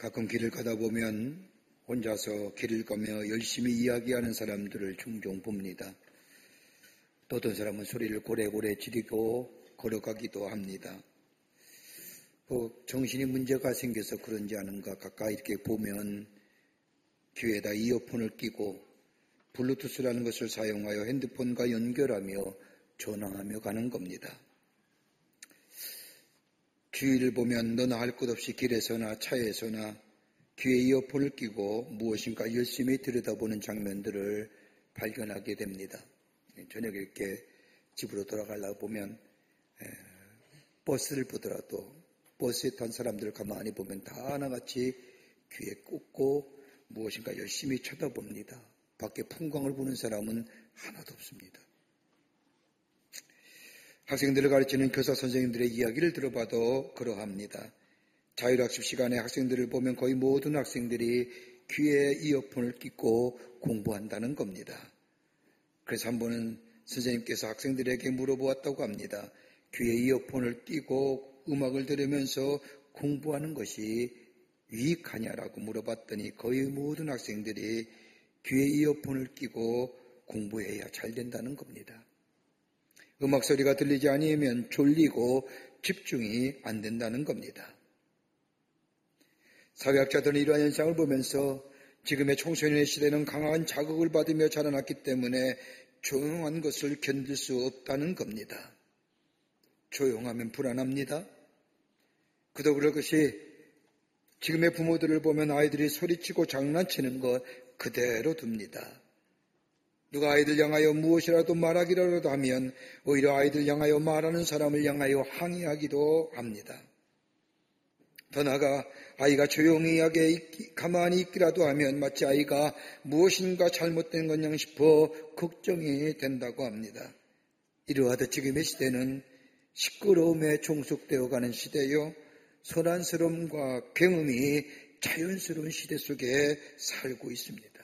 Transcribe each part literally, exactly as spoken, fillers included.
가끔 길을 가다 보면 혼자서 길을 가며 열심히 이야기하는 사람들을 종종 봅니다. 또 어떤 사람은 소리를 고래고래 지르고 걸어가기도 합니다. 뭐 정신이 문제가 생겨서 그런지 아는가 가까이 이렇게 보면 귀에다 이어폰을 끼고 블루투스라는 것을 사용하여 핸드폰과 연결하며 전화하며 가는 겁니다. 주위를 보면 너나 할 것 없이 길에서나 차에서나 귀에 이어폰을 끼고 무엇인가 열심히 들여다보는 장면들을 발견하게 됩니다. 저녁에 이렇게 집으로 돌아가려고 보면 버스를 보더라도 버스에 탄 사람들을 가만히 보면 다 하나같이 귀에 꽂고 무엇인가 열심히 쳐다봅니다. 밖에 풍광을 보는 사람은 하나도 없습니다. 학생들을 가르치는 교사 선생님들의 이야기를 들어봐도 그러합니다. 자율학습 시간에 학생들을 보면 거의 모든 학생들이 귀에 이어폰을 끼고 공부한다는 겁니다. 그래서 한 번은 선생님께서 학생들에게 물어보았다고 합니다. 귀에 이어폰을 끼고 음악을 들으면서 공부하는 것이 유익하냐라고 물어봤더니 거의 모든 학생들이 귀에 이어폰을 끼고 공부해야 잘 된다는 겁니다. 음악 소리가 들리지 않으면 졸리고 집중이 안 된다는 겁니다. 사회학자들은 이러한 현상을 보면서 지금의 청소년의 시대는 강한 자극을 받으며 자라났기 때문에 조용한 것을 견딜 수 없다는 겁니다. 조용하면 불안합니다. 그도 그럴 것이 지금의 부모들을 보면 아이들이 소리치고 장난치는 것 그대로 둡니다. 누가 아이들 향하여 무엇이라도 말하기라도 하면 오히려 아이들 향하여 말하는 사람을 향하여 항의하기도 합니다. 더 나아가 아이가 조용히 하게 있기, 가만히 있기라도 하면 마치 아이가 무엇인가 잘못된 것냥 싶어 걱정이 된다고 합니다. 이러하듯 지금의 시대는 시끄러움에 종속되어 가는 시대요. 소란스러움과 굉음이 자연스러운 시대 속에 살고 있습니다.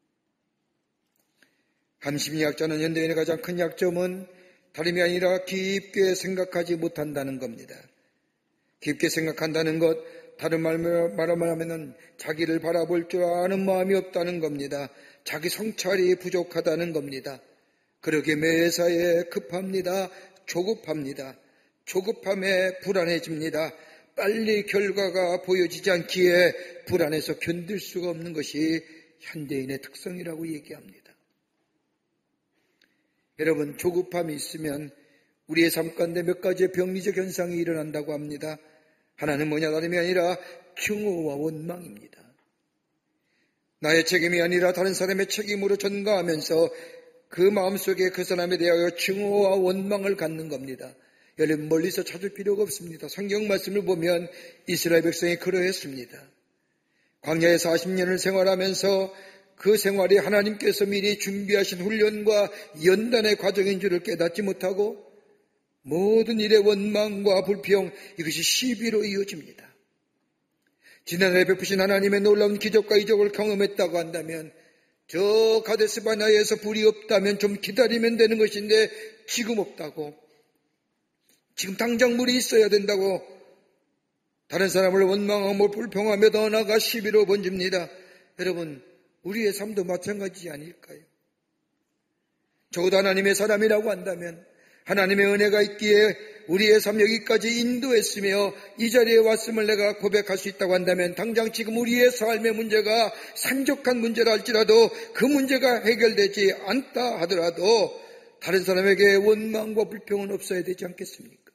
함심리학자는 현대인의 가장 큰 약점은 다름이 아니라 깊게 생각하지 못한다는 겁니다. 깊게 생각한다는 것, 다른 말로 말하면 자기를 바라볼 줄 아는 마음이 없다는 겁니다. 자기 성찰이 부족하다는 겁니다. 그러기에 매사에 급합니다. 조급합니다. 조급함에 불안해집니다. 빨리 결과가 보여지지 않기에 불안해서 견딜 수가 없는 것이 현대인의 특성이라고 얘기합니다. 여러분, 조급함이 있으면 우리의 삶 가운데 몇 가지의 병리적 현상이 일어난다고 합니다. 하나는 뭐냐 다름이 아니라 증오와 원망입니다. 나의 책임이 아니라 다른 사람의 책임으로 전가하면서 그 마음속에 그 사람에 대하여 증오와 원망을 갖는 겁니다. 여러분, 멀리서 찾을 필요가 없습니다. 성경 말씀을 보면 이스라엘 백성이 그러했습니다. 광야에 사십 년을 생활하면서 그 생활이 하나님께서 미리 준비하신 훈련과 연단의 과정인 줄을 깨닫지 못하고 모든 일의 원망과 불평, 이것이 시비로 이어집니다. 지난해 베푸신 하나님의 놀라운 기적과 이적을 경험했다고 한다면 저 가데스 바네아에서 불이 없다면 좀 기다리면 되는 것인데 지금 없다고, 지금 당장 물이 있어야 된다고 다른 사람을 원망하고 불평하며 더 나아가 시비로 번집니다. 여러분, 우리의 삶도 마찬가지지 아닐까요? 적어도 하나님의 사람이라고 한다면 하나님의 은혜가 있기에 우리의 삶 여기까지 인도했으며 이 자리에 왔음을 내가 고백할 수 있다고 한다면 당장 지금 우리의 삶의 문제가 산적한 문제라 할지라도 그 문제가 해결되지 않다 하더라도 다른 사람에게 원망과 불평은 없어야 되지 않겠습니까?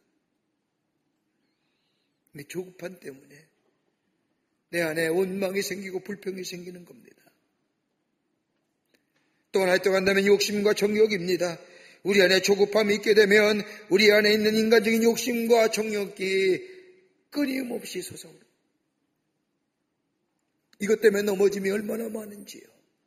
근데 조급함 때문에 내 안에 원망이 생기고 불평이 생기는 겁니다. 또 하나 또 한다면 욕심과 정욕입니다. 우리 안에 조급함이 있게 되면 우리 안에 있는 인간적인 욕심과 정욕이 끊임없이 솟아오릅니다. 이것 때문에 넘어짐이 얼마나 많은지요.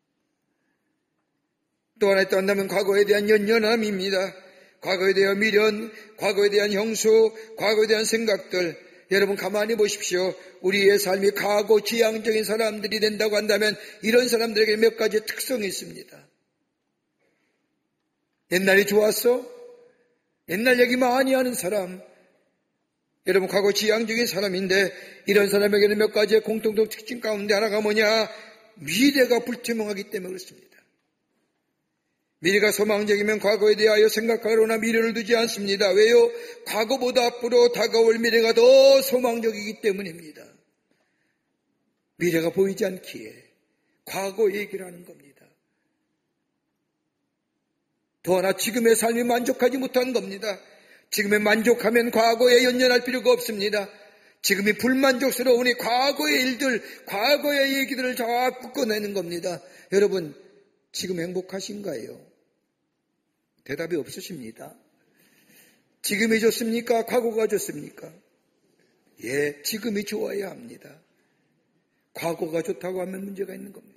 또 하나 또 한다면 과거에 대한 연연함입니다. 과거에 대한 미련, 과거에 대한 형수, 과거에 대한 생각들. 여러분 가만히 보십시오. 우리의 삶이 과거 지향적인 사람들이 된다고 한다면 이런 사람들에게 몇 가지 특성이 있습니다. 옛날이 좋았어? 옛날 얘기 많이 하는 사람, 여러분, 과거 지향적인 사람인데 이런 사람에게는 몇 가지의 공통적 특징 가운데 하나가 뭐냐? 미래가 불투명하기 때문에 그렇습니다. 미래가 소망적이면 과거에 대하여 생각하거나 미래를 두지 않습니다. 왜요? 과거보다 앞으로 다가올 미래가 더 소망적이기 때문입니다. 미래가 보이지 않기에 과거 얘기를 하는 겁니다. 또 하나, 지금의 삶이 만족하지 못한 겁니다. 지금에 만족하면 과거에 연연할 필요가 없습니다. 지금이 불만족스러우니 과거의 일들, 과거의 얘기들을 자꾸 꺼내는 겁니다. 여러분, 지금 행복하신가요? 대답이 없으십니다. 지금이 좋습니까? 과거가 좋습니까? 예, 지금이 좋아야 합니다. 과거가 좋다고 하면 문제가 있는 겁니다.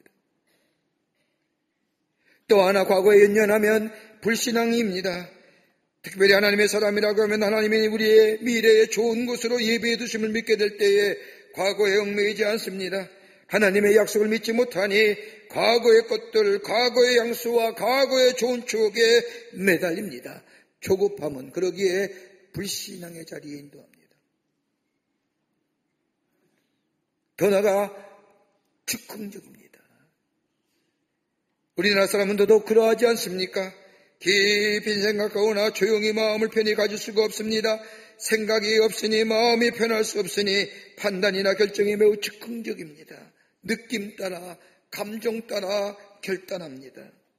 또 하나, 과거에 연연하면 불신앙입니다. 특별히 하나님의 사람이라고 하면 하나님이 우리의 미래에 좋은 곳으로 예비해 두심을 믿게 될 때에 과거에 얽매이지 않습니다. 하나님의 약속을 믿지 못하니 과거의 것들, 과거의 양수와 과거의 좋은 추억에 매달립니다. 조급함은 그러기에 불신앙의 자리에 인도합니다. 더 나아가 즉흥적입니다. 우리나라 사람은 더더욱 그러하지 않습니까? 깊이 생각하거나 조용히 마음을 편히 가질 수가 없습니다. 생각이 없으니 마음이 편할 수 없으니 판단이나 결정이 매우 즉흥적입니다. 느낌 따라, 감정 따라 결단합니다.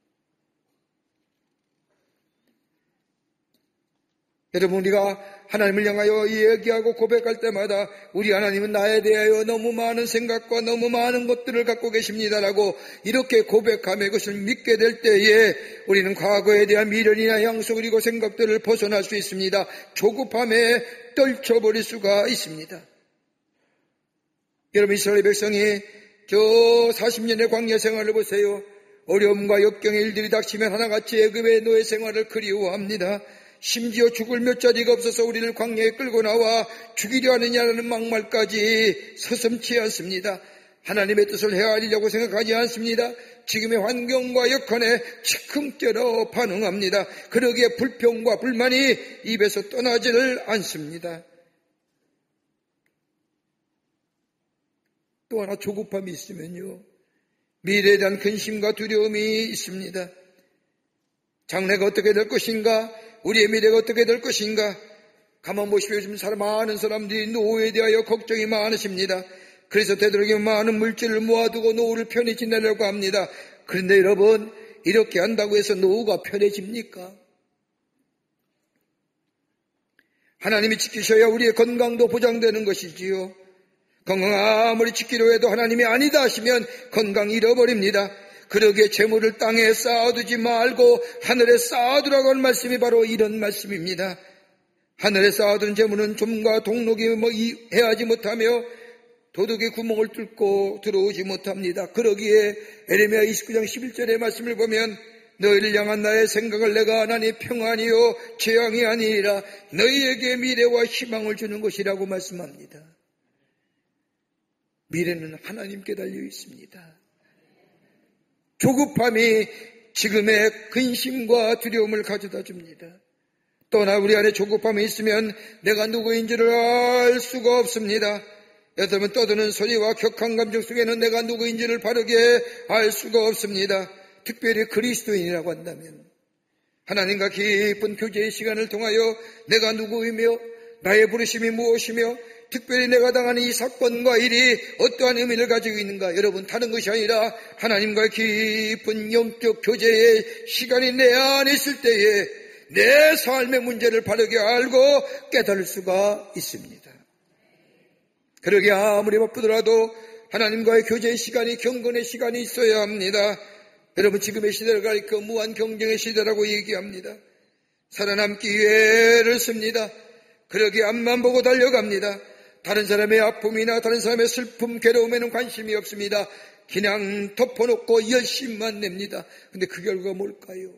여러분, 우리가 하나님을 향하여 이야기하고 고백할 때마다 우리 하나님은 나에 대하여 너무 많은 생각과 너무 많은 것들을 갖고 계십니다라고 이렇게 고백하며 그것을 믿게 될 때에 우리는 과거에 대한 미련이나 향수 그리고 생각들을 벗어날 수 있습니다. 조급함에 떨쳐버릴 수가 있습니다. 여러분, 이스라엘 백성이 저 사십 년의 광야 생활을 보세요. 어려움과 역경의 일들이 닥치면 하나같이 애굽의 노예 생활을 그리워합니다. 심지어 죽을 몇 자리가 없어서 우리를 광야에 끌고 나와 죽이려 하느냐라는 막말까지 서슴지 않습니다. 하나님의 뜻을 헤아리려고 생각하지 않습니다. 지금의 환경과 여건에 즉흥적으로 반응합니다. 그러기에 불평과 불만이 입에서 떠나지를 않습니다. 또 하나, 조급함이 있으면요, 미래에 대한 근심과 두려움이 있습니다. 장래가 어떻게 될 것인가? 우리의 미래가 어떻게 될 것인가? 가만 보십시오. 요즘 사람, 많은 사람들이 노후에 대하여 걱정이 많으십니다. 그래서 되도록이면 많은 물질을 모아두고 노후를 편히 지내려고 합니다. 그런데 여러분, 이렇게 한다고 해서 노후가 편해집니까? 하나님이 지키셔야 우리의 건강도 보장되는 것이지요. 건강 아무리 지키려 해도 하나님이 아니다 하시면 건강 잃어버립니다. 그러기에 재물을 땅에 쌓아두지 말고 하늘에 쌓아두라고 하는 말씀이 바로 이런 말씀입니다. 하늘에 쌓아둔 재물은 좀과 동록이 뭐 해하지 못하며 도둑의 구멍을 뚫고 들어오지 못합니다. 그러기에 에레미야 이십구 장 십일 절의 말씀을 보면 너희를 향한 나의 생각을 내가 하나니 평안이요 재앙이 아니라 너희에게 미래와 희망을 주는 것이라고 말씀합니다. 미래는 하나님께 달려 있습니다. 조급함이 지금의 근심과 두려움을 가져다 줍니다. 또나 우리 안에 조급함이 있으면 내가 누구인지를 알 수가 없습니다. 여러분, 떠드는 소리와 격한 감정 속에는 내가 누구인지를 바르게 알 수가 없습니다. 특별히 그리스도인이라고 한다면 하나님과 깊은 교제의 시간을 통하여 내가 누구이며 나의 부르심이 무엇이며 특별히 내가 당하는 이 사건과 일이 어떠한 의미를 가지고 있는가? 여러분, 다른 것이 아니라 하나님과의 깊은 영적 교제의 시간이 내 안에 있을 때에 내 삶의 문제를 바르게 알고 깨달을 수가 있습니다. 그러기에 아무리 바쁘더라도 하나님과의 교제의 시간이, 경건의 시간이 있어야 합니다. 여러분, 지금의 시대를 가리켜 무한 경쟁의 시대라고 얘기합니다. 살아남기 위해 애를 씁니다. 그러기에 앞만 보고 달려갑니다. 다른 사람의 아픔이나 다른 사람의 슬픔, 괴로움에는 관심이 없습니다. 그냥 덮어놓고 열심만 냅니다. 근데 그 결과가 뭘까요?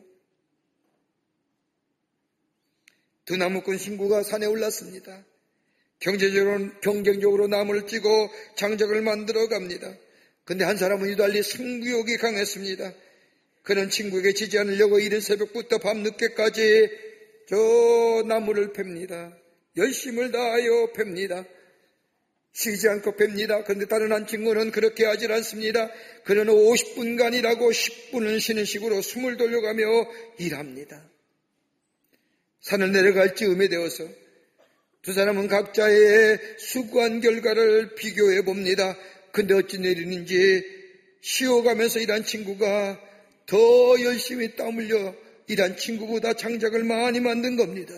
두 나무꾼 신구가 산에 올랐습니다. 경제적으로, 경쟁적으로 나무를 찌고 장작을 만들어 갑니다. 근데 한 사람은 유달리 승부욕이 강했습니다. 그는 친구에게 지지 않으려고 이른 새벽부터 밤늦게까지 저 나무를 팹니다. 열심을 다하여 팹니다. 쉬지 않고 팹니다. 그런데 다른 한 친구는 그렇게 하질 않습니다. 그는 오십 분간 일하고 십 분은 쉬는 식으로 숨을 돌려가며 일합니다. 산을 내려갈 즈음에 되어서 두 사람은 각자의 수고한 결과를 비교해 봅니다. 근데 어찌 내리는지 쉬어가면서 일한 친구가 더 열심히 땀 흘려 일한 친구보다 장작을 많이 만든 겁니다.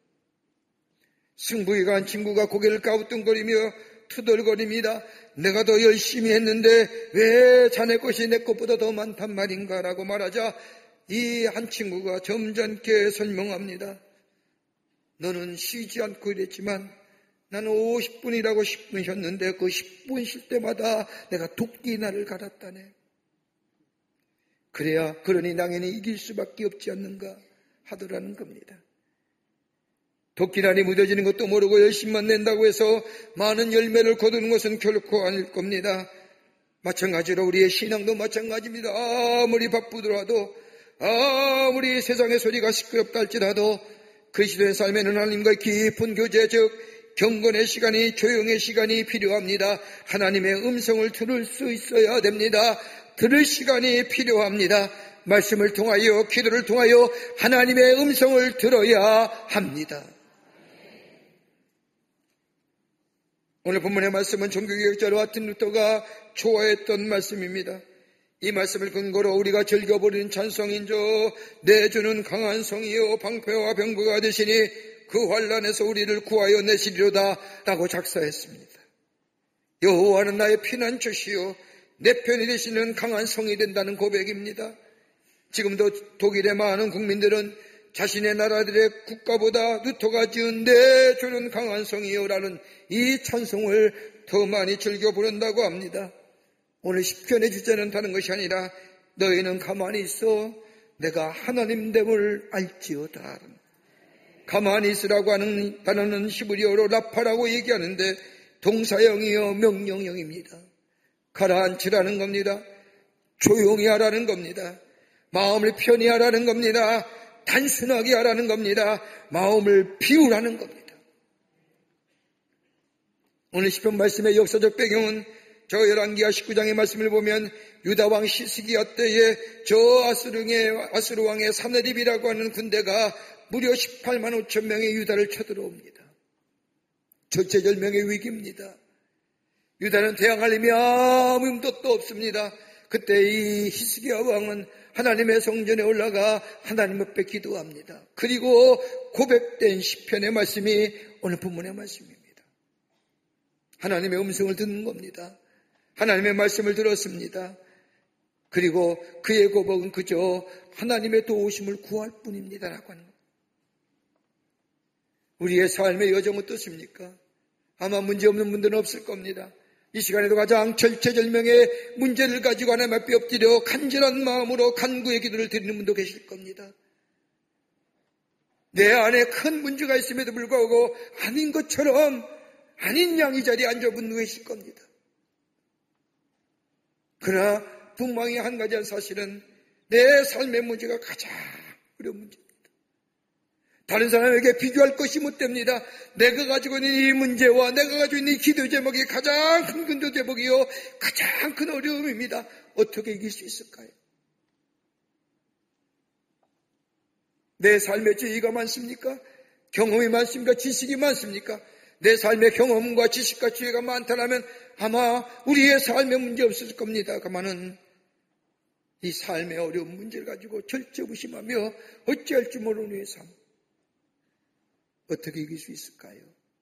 승부에 간 친구가 고개를 까부뚱거리며 투덜거립니다. 내가 더 열심히 했는데 왜 자네 것이 내 것보다 더 많단 말인가 라고 말하자 이 한 친구가 점잖게 설명합니다. 너는 쉬지 않고 일했지만 나는 오십 분이라고 십 분 쉬었는데 그 십 분 쉴 때마다 내가 도끼 나를 갈았다네. 그래야 그러니 당연히 이길 수밖에 없지 않는가 하더라는 겁니다. 도끼날이 묻어지는 것도 모르고 열심만 낸다고 해서 많은 열매를 거두는 것은 결코 아닐 겁니다. 마찬가지로 우리의 신앙도 마찬가지입니다. 아무리 바쁘더라도 아무리 세상의 소리가 시끄럽다 할지라도 그리스도의 삶에는 하나님과의 깊은 교제, 즉 경건의 시간이, 조용의 시간이 필요합니다. 하나님의 음성을 들을 수 있어야 됩니다. 들을 시간이 필요합니다. 말씀을 통하여, 기도를 통하여 하나님의 음성을 들어야 합니다. 오늘 본문의 말씀은 종교개혁자로 마틴 루터가 좋아했던 말씀입니다. 이 말씀을 근거로 우리가 즐겨버리는 찬송인조 내 주는 강한 성이요 방패와 병거가 되시니 그 환난에서 우리를 구하여 내시리로다 라고 작사했습니다. 여호와는 나의 피난처시요 내 편이 되시는 강한 성이 된다는 고백입니다. 지금도 독일의 많은 국민들은 자신의 나라들의 국가보다 루터가 지은 내 주는 강한 성이요 라는 이 찬송을 더 많이 즐겨 부른다고 합니다. 오늘 시편의 주제는 다른 것이 아니라 너희는 가만히 있어 내가 하나님됨을 알지어다. 가만히 있으라고 하는 단어는 히브리어로 라파라고 얘기하는데 동사형이요 명령형입니다. 가라앉히라는 겁니다. 조용히 하라는 겁니다. 마음을 편히 하라는 겁니다. 단순하게 하라는 겁니다. 마음을 비우라는 겁니다. 오늘 시편 말씀의 역사적 배경은 저 열왕기하 십구 장의 말씀을 보면 유다왕 시스기야 때에 저 아스르의, 아스르 왕의 사네립이라고 하는 군대가 무려 십팔만 오천 명의 유다를 쳐들어옵니다. 절체절명의 위기입니다. 유다는 대항할 힘이 아무 힘도 없습니다. 그때 이 히스기야 왕은 하나님의 성전에 올라가 하나님 앞에 기도합니다. 그리고 고백된 시편의 말씀이 오늘 본문의 말씀입니다. 하나님의 음성을 듣는 겁니다. 하나님의 말씀을 들었습니다. 그리고 그의 고백은 그저 하나님의 도우심을 구할 뿐입니다라고 하는 겁니다. 우리의 삶의 여정 어떻습니까? 아마 문제없는 분들은 없을 겁니다. 이 시간에도 가장 절체절명의 문제를 가지고 하나님 앞에 엎드려 간절한 마음으로 간구의 기도를 드리는 분도 계실 겁니다. 내 안에 큰 문제가 있음에도 불구하고 아닌 것처럼 아닌 양 이 자리에 앉아 분도 계실 겁니다. 그러나 분명히 한 가지 사실은 내 삶의 문제가 가장 어려운 문제입니다. 다른 사람에게 비교할 것이 못 됩니다. 내가 가지고 있는 이 문제와 내가 가지고 있는 이 기도 제목이 가장 큰 기도 제목이요 가장 큰 어려움입니다. 어떻게 이길 수 있을까요? 내 삶에 지혜가 많습니까? 경험이 많습니까? 지식이 많습니까? 내 삶의 경험과 지식과 지혜가 많다면 아마 우리의 삶에 문제 없을 겁니다. 그만은 이 삶의 어려운 문제를 가지고 절제부심하며 어찌할 줄 모르는 우리의 삶 어떻게 이길 수 있을까요?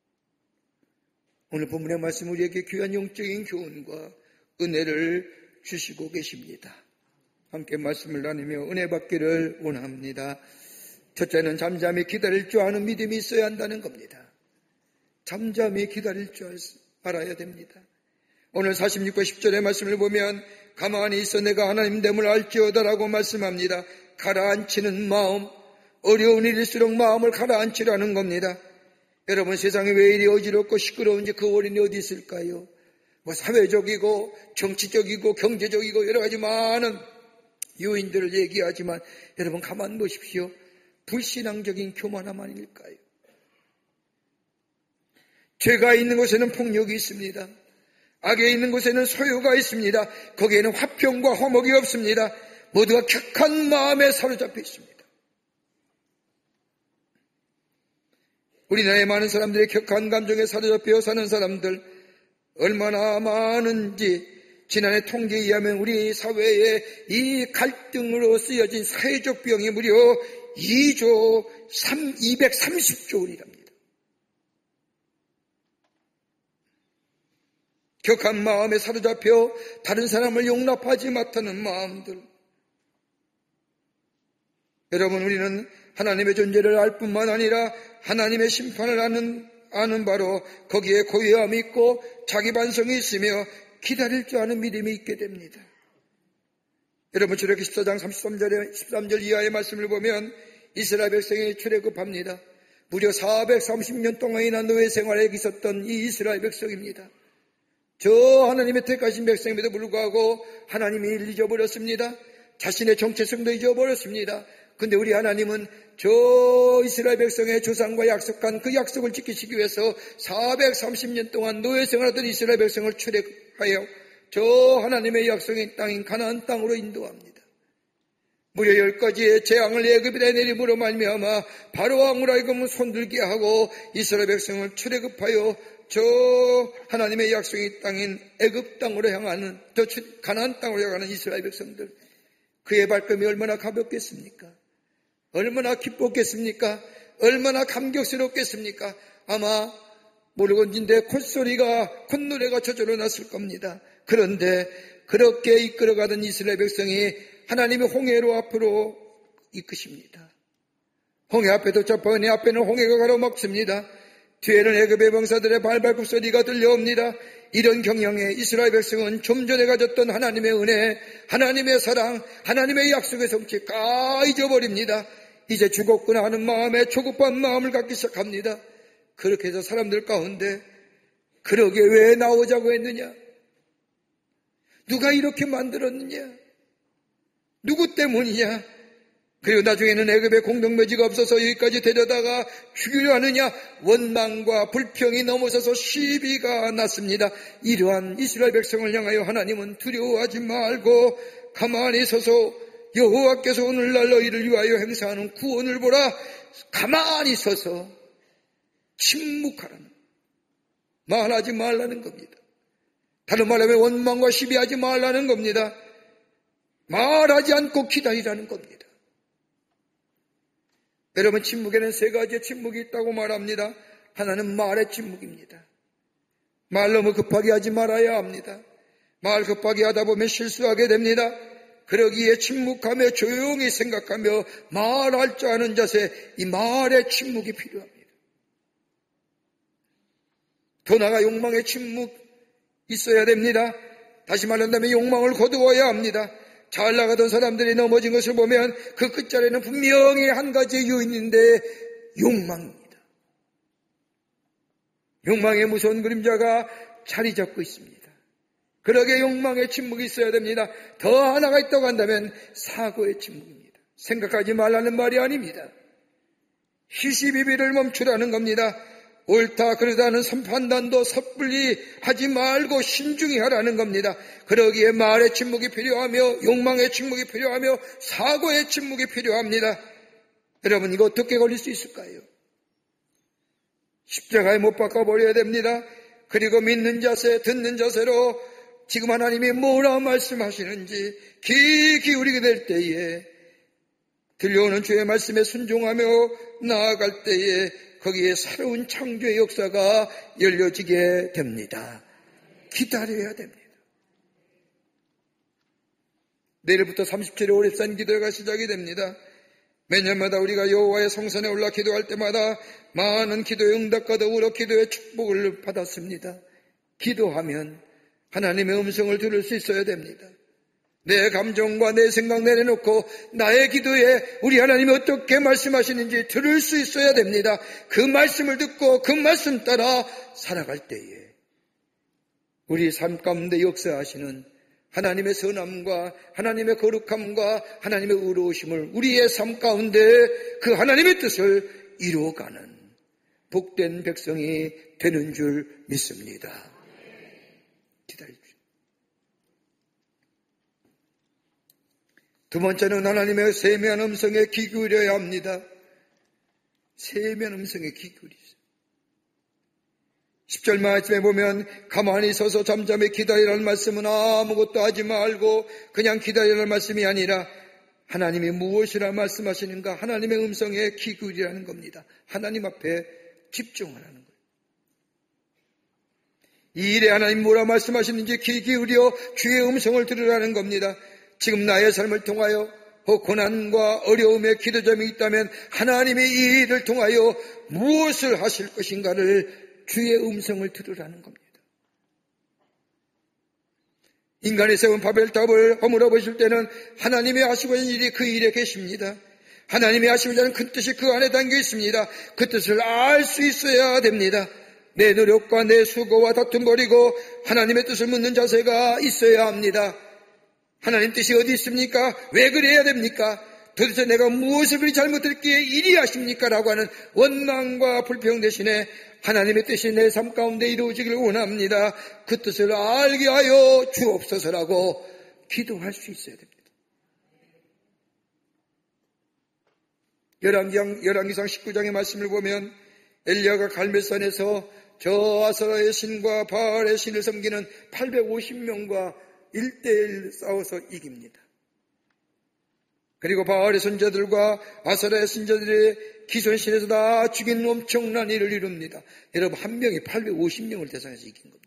오늘 본문의 말씀 우리에게 귀한 영적인 교훈과 은혜를 주시고 계십니다. 함께 말씀을 나누며 은혜 받기를 원합니다. 첫째는 잠잠히 기다릴 줄 아는 믿음이 있어야 한다는 겁니다. 잠잠히 기다릴 줄 알아야 됩니다. 오늘 사십육 과 십 절의 말씀을 보면 가만히 있어 내가 하나님됨을 알지어다라고 말씀합니다. 가라앉히는 마음, 어려운 일일수록 마음을 가라앉히라는 겁니다. 여러분 세상에 왜 이리 어지럽고 시끄러운지 그 원인이 어디 있을까요? 뭐 사회적이고 정치적이고 경제적이고 여러 가지 많은 요인들을 얘기하지만 여러분 가만 보십시오. 불신앙적인 교만함 아닐까요? 죄가 있는 곳에는 폭력이 있습니다. 악에 있는 곳에는 소유가 있습니다. 거기에는 화평과 화목이 없습니다. 모두가 격한 마음에 사로잡혀 있습니다. 우리나라의 많은 사람들이 격한 감정에 사로잡혀 사는 사람들 얼마나 많은지 지난해 통계에 의하면 우리 사회에 이 갈등으로 쓰여진 사회적 비용이 무려 이조 이백삼십조 원이랍니다. 격한 마음에 사로잡혀 다른 사람을 용납하지 못하는 마음들. 여러분, 우리는 하나님의 존재를 알 뿐만 아니라 하나님의 심판을 아는, 아는 바로 거기에 고요함이 있고 자기 반성이 있으며 기다릴 줄 아는 믿음이 있게 됩니다. 여러분, 출애굽기 십사장 삼십삼절에 십삼절 이하의 말씀을 보면 이스라엘 백성이 출애굽합니다. 무려 사백삼십년 동안이나 노예 생활에 있었던 이 이스라엘 백성입니다. 저 하나님의 택하신 백성임에도 불구하고 하나님이 일 잊어버렸습니다. 자신의 정체성도 잊어버렸습니다. 근데 우리 하나님은 저 이스라엘 백성의 조상과 약속한 그 약속을 지키시기 위해서 사백삼십년 동안 노예 생활하던 이스라엘 백성을 출애굽하여 저 하나님의 약속인 땅인 가나안 땅으로 인도합니다. 무려 열 가지의 재앙을 애굽에 내림으로 말미암아 바로 왕으로 하여금 손들게 하고 이스라엘 백성을 출애굽하여 저 하나님의 약속의 땅인 애굽 땅으로 향하는 저 가나안 땅으로 향하는 이스라엘 백성들, 그의 발걸음이 얼마나 가볍겠습니까? 얼마나 기뻤겠습니까? 얼마나 감격스럽겠습니까? 아마 모르건진데 콧소리가 콧노래가 저절로 났을 겁니다. 그런데 그렇게 이끌어가던 이스라엘 백성이 하나님의 홍해로 앞으로 이끄십니다. 홍해 앞에 도착하니 앞에는 홍해가 가로막습니다. 뒤에는 애굽의 병사들의 발발굽 소리가 들려옵니다. 이런 경향에 이스라엘 백성은 좀 전에 가졌던 하나님의 은혜, 하나님의 사랑, 하나님의 약속의 성취 다 잊어버립니다. 이제 죽었구나 하는 마음에 조급한 마음을 갖기 시작합니다. 그렇게 해서 사람들 가운데 그러게 왜 나오자고 했느냐? 누가 이렇게 만들었느냐? 누구 때문이냐? 그리고 나중에는 애굽의 공동묘지가 없어서 여기까지 데려다가 죽이려 하느냐? 원망과 불평이 넘어서서 시비가 났습니다. 이러한 이스라엘 백성을 향하여 하나님은 두려워하지 말고 가만히 서서 여호와께서 오늘날 너희를 위하여 행사하는 구원을 보라. 가만히 서서 침묵하라는, 말하지 말라는 겁니다. 다른 말하면 원망과 시비하지 말라는 겁니다. 말하지 않고 기다리라는 겁니다. 여러분, 침묵에는 세 가지의 침묵이 있다고 말합니다. 하나는 말의 침묵입니다. 말 너무 급하게 하지 말아야 합니다. 말 급하게 하다 보면 실수하게 됩니다. 그러기에 침묵하며 조용히 생각하며 말할 줄 아는 자세, 이 말의 침묵이 필요합니다. 더 나아가 욕망의 침묵 있어야 됩니다. 다시 말한다면 욕망을 거두어야 합니다. 잘 나가던 사람들이 넘어진 것을 보면 그 끝자리에는 분명히 한 가지 요인인데 욕망입니다. 욕망의 무서운 그림자가 자리 잡고 있습니다. 그러게 욕망의 침묵이 있어야 됩니다. 더 하나가 있다고 한다면 사고의 침묵입니다. 생각하지 말라는 말이 아닙니다. 시시비비를 멈추라는 겁니다. 옳다 그러다는 판단도 섣불리 하지 말고 신중히 하라는 겁니다. 그러기에 말의 침묵이 필요하며 욕망의 침묵이 필요하며 사고의 침묵이 필요합니다. 여러분, 이거 어떻게 걸릴 수 있을까요? 십자가에 못 박아버려야 됩니다. 그리고 믿는 자세, 듣는 자세로 지금 하나님이 뭐라 말씀하시는지 귀 기울이게 될 때에 들려오는 주의 말씀에 순종하며 나아갈 때에 거기에 새로운 창조의 역사가 열려지게 됩니다. 기다려야 됩니다. 내일부터 삼십칠일 오랩산 기도회가 시작이 됩니다. 매년마다 우리가 여호와의 성산에 올라 기도할 때마다 많은 기도의 응답과 더불어 기도의 축복을 받았습니다. 기도하면 하나님의 음성을 들을 수 있어야 됩니다. 내 감정과 내 생각 내려놓고 나의 기도에 우리 하나님이 어떻게 말씀하시는지 들을 수 있어야 됩니다. 그 말씀을 듣고 그 말씀 따라 살아갈 때에 우리 삶 가운데 역사하시는 하나님의 선함과 하나님의 거룩함과 하나님의 의로우심을 우리의 삶 가운데 그 하나님의 뜻을 이루어가는 복된 백성이 되는 줄 믿습니다. 기다려주십시오. 두 번째는 하나님의 세미한 음성에 귀 기울여야 합니다. 세미한 음성에 귀 기울이세요. 십 절 말씀에 보면 가만히 서서 잠잠히 기다리라는 말씀은 아무것도 하지 말고 그냥 기다리라는 말씀이 아니라 하나님이 무엇이라 말씀하시는가 하나님의 음성에 귀 기울이라는 겁니다. 하나님 앞에 집중하라는 거예요. 이 일에 하나님 뭐라 말씀하시는지 귀 기울여 주의 음성을 들으라는 겁니다. 지금 나의 삶을 통하여 고난과 어려움의 기도점이 있다면 하나님이 이 일을 통하여 무엇을 하실 것인가를 주의 음성을 들으라는 겁니다. 인간이 세운 바벨탑을 허물어 보실 때는 하나님이 하시고 있는 일이 그 일에 계십니다. 하나님이 하시고자 하는 큰 뜻이 그 안에 담겨 있습니다. 그 뜻을 알 수 있어야 됩니다. 내 노력과 내 수고와 다툼 버리고 하나님의 뜻을 묻는 자세가 있어야 합니다. 하나님 뜻이 어디 있습니까? 왜 그래야 됩니까? 도대체 내가 무엇을 그리 잘못했기에 이리 하십니까? 라고 하는 원망과 불평 대신에 하나님의 뜻이 내 삶 가운데 이루어지기를 원합니다. 그 뜻을 알게 하여 주옵소서라고 기도할 수 있어야 됩니다. 열왕기상 십구 장의 말씀을 보면 엘리야가 갈멜산에서 저 아세라의 신과 바알의 신을 섬기는 팔백오십 명과 일 대일 싸워서 이깁니다. 그리고 바알의 선자들과 아세라의 선자들의 기존신에서 다 죽이는 엄청난 일을 이룹니다. 여러분, 한 명이 팔백오십 명을 대상해서 이긴 겁니다.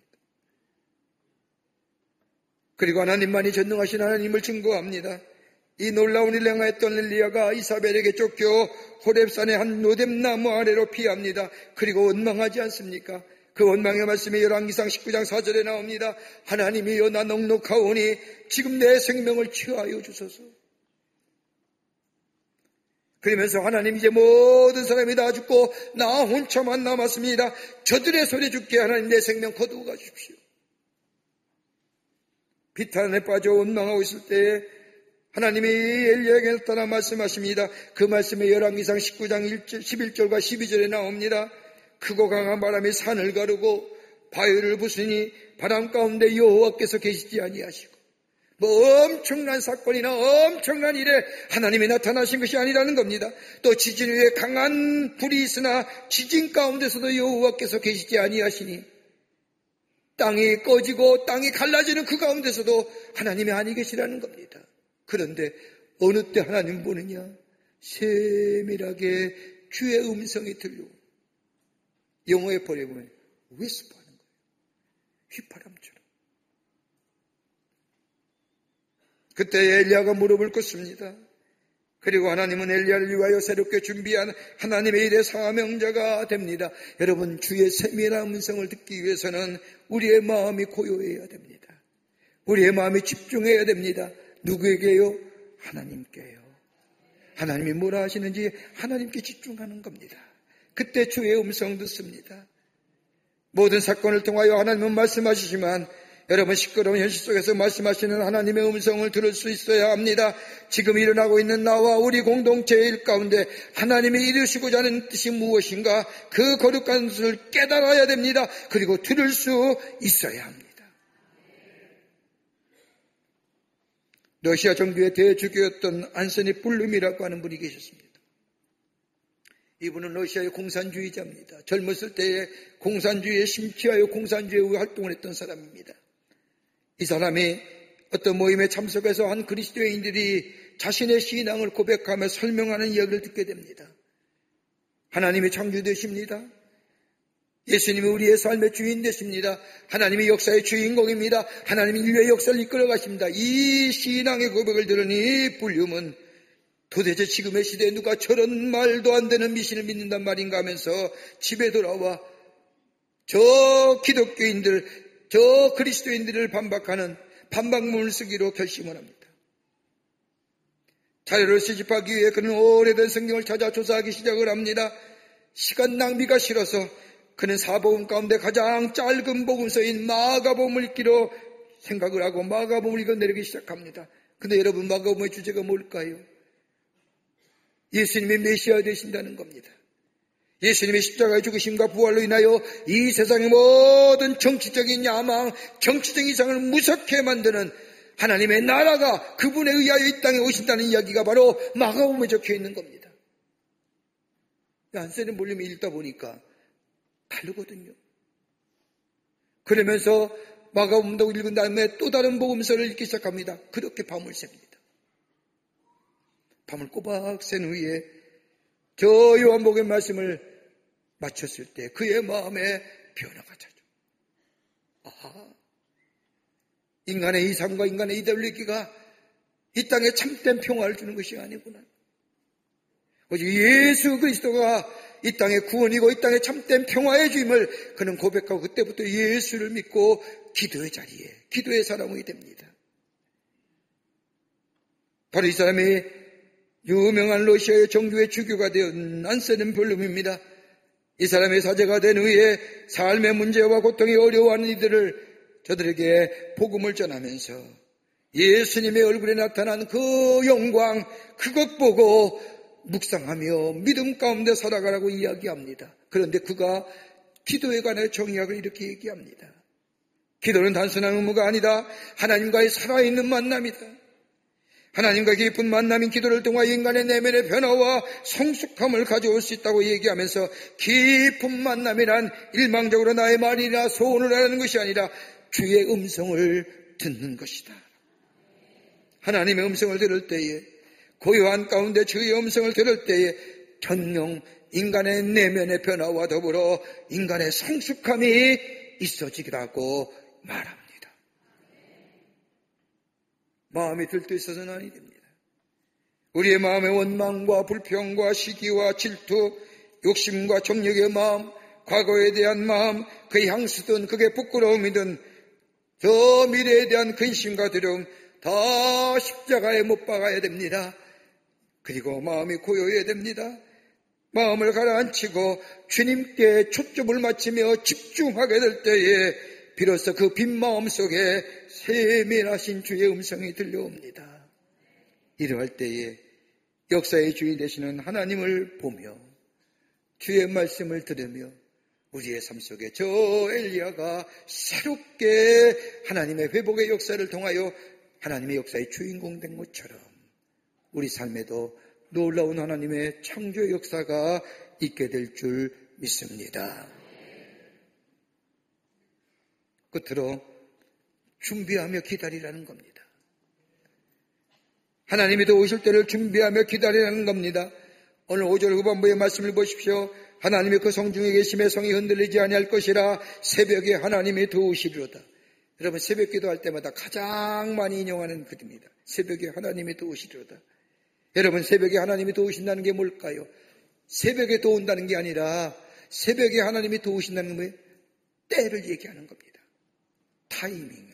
그리고 하나님만이 전능하신 하나님을 증거합니다. 이 놀라운 일을 행하였던 엘리야가 이사벨에게 쫓겨 호렙산의 한 노뎀나무 아래로 피합니다. 그리고 원망하지 않습니까? 그 원망의 말씀이 열왕기상 십구 장 사 절에 나옵니다. 하나님이여 나 넉넉하오니 지금 내 생명을 취하여 주소서. 그러면서 하나님 이제 모든 사람이 다 죽고 나 혼자만 남았습니다. 저들의 손에 죽게 하나님 내 생명 거두어 가십시오. 비탄에 빠져 원망하고 있을 때에 하나님이 엘리야에게 나타나 말씀하십니다. 그 말씀이 열왕기상 십구 장 십일 절과 십이 절에 나옵니다. 크고 강한 바람이 산을 가르고 바위를 부수니 바람 가운데 여호와께서 계시지 아니하시고 뭐 엄청난 사건이나 엄청난 일에 하나님이 나타나신 것이 아니라는 겁니다. 또 지진 위에 강한 불이 있으나 지진 가운데서도 여호와께서 계시지 아니하시니 땅이 꺼지고 땅이 갈라지는 그 가운데서도 하나님이 아니 계시라는 겁니다. 그런데 어느 때 하나님 보느냐? 세밀하게 주의 음성이 들려오고 영어에 번역하면 휘스퍼하는 거예요. 휘파람처럼. 그때 엘리야가 무릎을 꿇습니다. 그리고 하나님은 엘리야를 위하여 새롭게 준비한 하나님의 일의 사명자가 됩니다. 여러분, 주의 세밀한 음성을 듣기 위해서는 우리의 마음이 고요해야 됩니다. 우리의 마음이 집중해야 됩니다. 누구에게요? 하나님께요. 하나님이 뭐라 하시는지 하나님께 집중하는 겁니다. 그때 주의 음성 듣습니다. 모든 사건을 통하여 하나님은 말씀하시지만 여러분, 시끄러운 현실 속에서 말씀하시는 하나님의 음성을 들을 수 있어야 합니다. 지금 일어나고 있는 나와 우리 공동체의 일 가운데 하나님이 이루시고자 하는 뜻이 무엇인가, 그 거룩한 뜻을 깨달아야 됩니다. 그리고 들을 수 있어야 합니다. 러시아 정부의 대주교였던 안소니 블룸이라고 하는 분이 계셨습니다. 이분은 러시아의 공산주의자입니다. 젊었을 때에 공산주의에 심취하여 공산주의 활동을 했던 사람입니다. 이 사람이 어떤 모임에 참석해서 한 그리스도인들이 자신의 신앙을 고백하며 설명하는 이야기를 듣게 됩니다. 하나님이 창조되십니다. 예수님이 우리의 삶의 주인 되십니다. 하나님이 역사의 주인공입니다. 하나님이 인류의 역사를 이끌어 가십니다. 이 신앙의 고백을 들으니 불륨은 도대체 지금의 시대에 누가 저런 말도 안 되는 미신을 믿는단 말인가 하면서 집에 돌아와 저 기독교인들, 저 그리스도인들을 반박하는 반박문을 쓰기로 결심을 합니다. 자료를 수집하기 위해 그는 오래된 성경을 찾아 조사하기 시작을 합니다. 시간 낭비가 싫어서 그는 사복음 가운데 가장 짧은 복음서인 마가복음을 읽기로 생각을 하고 마가복음을 읽어내리기 시작합니다. 근데 여러분, 마가복음의 주제가 뭘까요? 예수님이 메시아 되신다는 겁니다. 예수님의 십자가의 죽으심과 부활로 인하여 이 세상의 모든 정치적인 야망, 정치적인 이상을 무섭게 만드는 하나님의 나라가 그분에 의하여 이 땅에 오신다는 이야기가 바로 마가복음에 적혀 있는 겁니다. 얀센의 볼륨을 읽다 보니까 다르거든요. 그러면서 마가복음도 읽은 다음에 또 다른 복음서를 읽기 시작합니다. 그렇게 밤을 셉니다. 밤을 꼬박 센 후에 저 요한복음의 말씀을 마쳤을 때 그의 마음에 변화가 찾죠. 아하, 인간의 이상과 인간의 이데올로기가 이 땅에 참된 평화를 주는 것이 아니구나. 오직 예수 그리스도가 이 땅의 구원이고 이 땅의 참된 평화의 주임을 그는 고백하고 그때부터 예수를 믿고 기도의 자리에, 기도의 사람이 됩니다. 바로 이 사람이 유명한 러시아의 정교의 주교가 되은 안세는 볼륨입니다. 이 사람의 사제가 된 후에 삶의 문제와 고통이 어려워하는 이들을 저들에게 복음을 전하면서 예수님의 얼굴에 나타난 그 영광, 그것 보고 묵상하며 믿음 가운데 살아가라고 이야기합니다. 그런데 그가 기도에 관해 정의학을 이렇게 얘기합니다. 기도는 단순한 의무가 아니다. 하나님과의 살아있는 만남이다. 하나님과 깊은 만남인 기도를 통하여 인간의 내면의 변화와 성숙함을 가져올 수 있다고 얘기하면서 깊은 만남이란 일망적으로 나의 말이나 소원을 하는 것이 아니라 주의 음성을 듣는 것이다. 하나님의 음성을 들을 때에, 고요한 가운데 주의 음성을 들을 때에 전령 인간의 내면의 변화와 더불어 인간의 성숙함이 있어지기라고 말합니다. 마음이 들떠있어서는 아니 됩니다. 우리의 마음의 원망과 불평과 시기와 질투, 욕심과 정력의 마음, 과거에 대한 마음, 그 향수든 그게 부끄러움이든 저 미래에 대한 근심과 두려움 다 십자가에 못 박아야 됩니다. 그리고 마음이 고요해야 됩니다. 마음을 가라앉히고 주님께 초점을 맞추며 집중하게 될 때에 비로소 그 빈 마음 속에 세밀하신 주의 음성이 들려옵니다. 이러할 때에 역사의 주인 되시는 하나님을 보며 주의 말씀을 들으며 우리의 삶 속에 저 엘리야가 새롭게 하나님의 회복의 역사를 통하여 하나님의 역사의 주인공 된 것처럼 우리 삶에도 놀라운 하나님의 창조의 역사가 있게 될 줄 믿습니다. 끝으로 준비하며 기다리라는 겁니다. 하나님이 더 오실 때를 준비하며 기다리라는 겁니다. 오늘 오 절 후반부의 말씀을 보십시오. 하나님이 그 성중에 계심에 성이 흔들리지 아니할 것이라 새벽에 하나님이 도우시리로다. 여러분, 새벽 기도할 때마다 가장 많이 인용하는 글입니다. 새벽에 하나님이 도우시리로다. 여러분, 새벽에 하나님이 도우신다는 게 뭘까요? 새벽에 도운다는 게 아니라 새벽에 하나님이 도우신다는 게 때를 얘기하는 겁니다. 타이밍.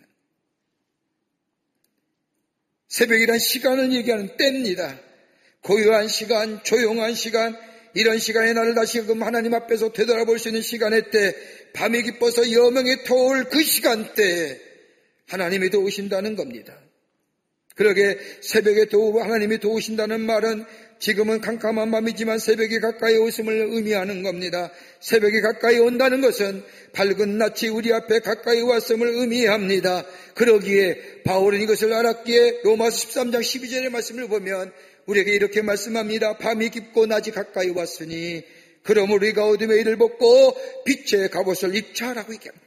새벽이란 시간을 얘기하는 때입니다. 고요한 시간, 조용한 시간, 이런 시간에 나를 다시금 하나님 앞에서 되돌아볼 수 있는 시간의 때, 밤이 깊어서 여명이 터올 그 시간대에 하나님이 도우신다는 겁니다. 그러게 새벽에 도우, 하나님이 도우신다는 말은 지금은 캄캄한 밤이지만 새벽이 가까이 오심을 의미하는 겁니다. 새벽이 가까이 온다는 것은 밝은 낯이 우리 앞에 가까이 왔음을 의미합니다. 그러기에 바울은 이것을 알았기에 로마서 십삼 장 십이 절의 말씀을 보면 우리에게 이렇게 말씀합니다. 밤이 깊고 낮이 가까이 왔으니 그러므로 우리가 어둠의 일을 벗고 빛의 갑옷을 입자라고 얘기합니다.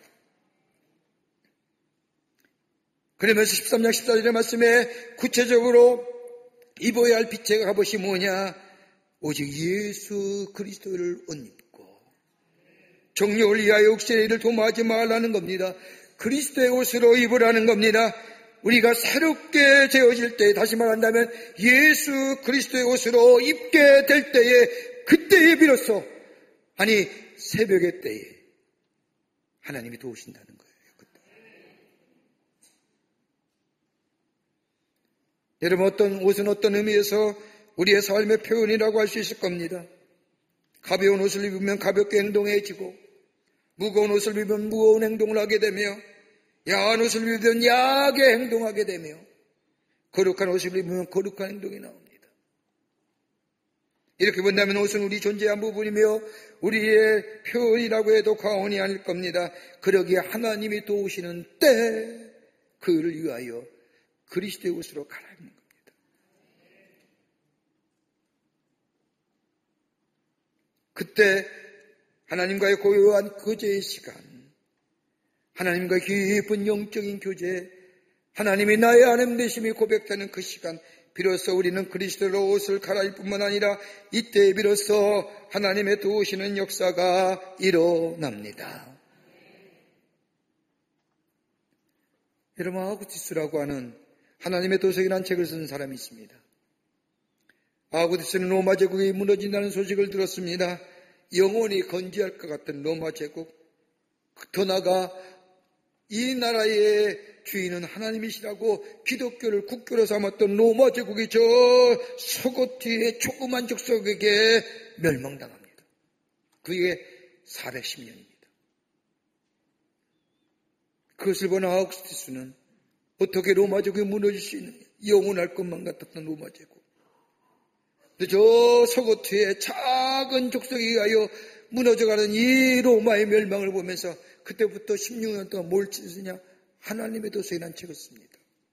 그러면서 십삼 장 십사 절의 말씀에 구체적으로 입어야 할 빛의 갑옷이 뭐냐? 오직 예수 그리스도를 옷 입고 정욕을 위하여 육신의 일을 도모하지 말라는 겁니다. 그리스도의 옷으로 입으라는 겁니다. 우리가 새롭게 되어질 때, 다시 말한다면 예수 그리스도의 옷으로 입게 될 때에, 그때에 비로소, 아니 새벽의 때에 하나님이 도우신다는 거예요. 그때. 여러분, 어떤 옷은 어떤 의미에서 우리의 삶의 표현이라고 할 수 있을 겁니다. 가벼운 옷을 입으면 가볍게 행동해지고, 무거운 옷을 입으면 무거운 행동을 하게 되며, 야한 옷을 입으면 야하게 행동하게 되며, 거룩한 옷을 입으면 거룩한 행동이 나옵니다. 이렇게 본다면 옷은 우리 존재의 한 부분이며 우리의 표현이라고 해도 과언이 아닐 겁니다. 그러기에 하나님이 도우시는 때 그를 위하여 그리스도의 옷으로 갈아입는 겁니다. 그때 하나님과의 고요한 거제의 시간, 하나님과의 깊은 영적인 교제, 하나님이 나의 하나님 되심이 고백되는 그 시간, 비로소 우리는 그리스도로 옷을 갈아입을 뿐만 아니라 이때 비로소 하나님의 도우시는 역사가 일어납니다. 여러분, 아우구스티스라고 하는 하나님의 도석이라는 책을 쓴 사람이 있습니다. 아우구스티스는 로마 제국이 무너진다는 소식을 들었습니다. 영원히 건재할 것 같은 로마 제국, 더 나아가 이 나라의 주인은 하나님이시라고 기독교를 국교로 삼았던 로마 제국이 저 서거티의 조그만 족속에게 멸망당합니다. 그게 사백십 년입니다. 그것을 본 아우구스티스는 어떻게 로마 제국이 무너질 수 있느냐, 영원할 것만 같았던 로마 제국, 저 서거티의 작은 족속에 의하여 무너져가는 이 로마의 멸망을 보면서 그때부터 십육 년 동안 뭘 쓰냐? 하나님의 도서이라는 책을 씁니다.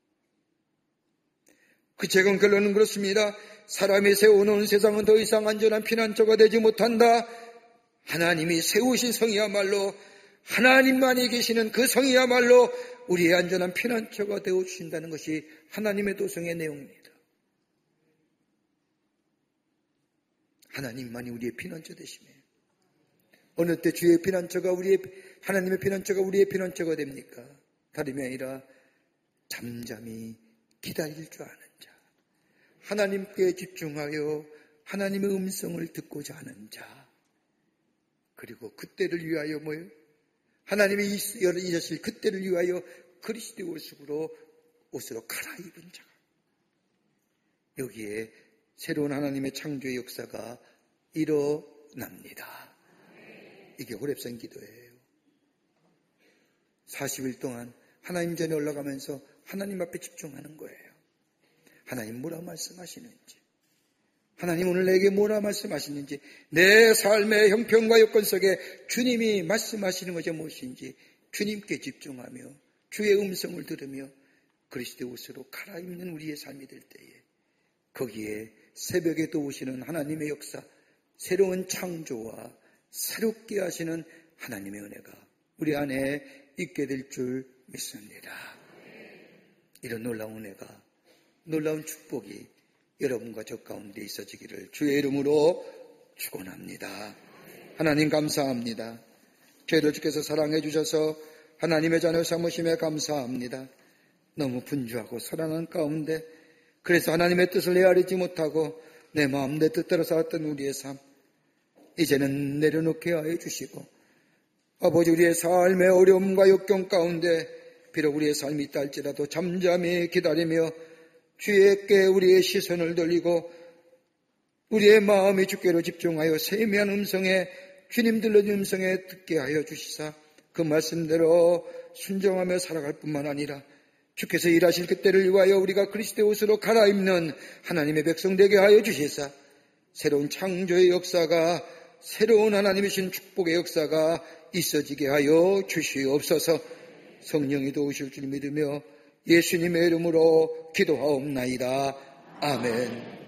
그 책은 결론은 그렇습니다. 사람이 세워놓은 세상은 더 이상 안전한 피난처가 되지 못한다. 하나님이 세우신 성이야말로, 하나님만이 계시는 그 성이야말로 우리의 안전한 피난처가 되어주신다는 것이 하나님의 도성의 내용입니다. 하나님만이 우리의 피난처 되시며, 어느 때 주의 피난처가 우리의, 하나님의 피난처가 우리의 피난처가 됩니까? 다름이 아니라 잠잠히 기다릴 줄 아는 자, 하나님께 집중하여 하나님의 음성을 듣고자 하는 자, 그리고 그때를 위하여 뭐요? 하나님이 이르실 그때를 위하여 그리스도의 옷으로 옷으로 갈아입은 자, 여기에 새로운 하나님의 창조의 역사가 일어납니다. 이게 호렙산 기도예요. 사십 일 동안 하나님 전에 올라가면서 하나님 앞에 집중하는 거예요. 하나님 뭐라 말씀하시는지, 하나님 오늘 내게 뭐라 말씀하시는지, 내 삶의 형편과 여건 속에 주님이 말씀하시는 것이 무엇인지 주님께 집중하며 주의 음성을 들으며 그리스도의 옷으로 갈아입는 우리의 삶이 될 때에 거기에 새벽에 도우시는 하나님의 역사, 새로운 창조와 새롭게 하시는 하나님의 은혜가 우리 안에 있게 될 줄 믿습니다. 이런 놀라운 은혜가, 놀라운 축복이 여러분과 저 가운데 있어지기를 주의 이름으로 축원합니다. 하나님 감사합니다. 저희를 주께서 사랑해 주셔서 하나님의 자녀 삼으심에 감사합니다. 너무 분주하고 살아난 가운데 그래서 하나님의 뜻을 헤아리지 못하고 내 마음 내 뜻대로 살았던 우리의 삶, 이제는 내려놓게 하여 주시고, 아버지, 우리의 삶의 어려움과 역경 가운데 비록 우리의 삶이 있다 할지라도 잠잠히 기다리며 주에게 우리의 시선을 돌리고 우리의 마음이 주께로 집중하여 세미한 음성에, 주님 들려준 음성에 듣게 하여 주시사 그 말씀대로 순종하며 살아갈 뿐만 아니라 주께서 일하실 그때를 위하여 우리가 그리스도의 옷으로 갈아입는 하나님의 백성 되게 하여 주시사 새로운 창조의 역사가, 새로운 하나님이신 축복의 역사가 있어지게 하여 주시옵소서. 성령이 도우실 줄 믿으며 예수님의 이름으로 기도하옵나이다. 아멘.